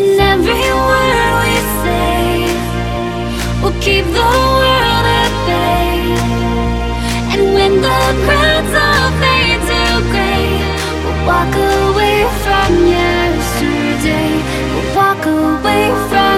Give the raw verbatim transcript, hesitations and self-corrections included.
In every word we say, we'll keep the world at bay. And when the crowds all fade to gray, we'll walk away from yesterday. We'll walk away from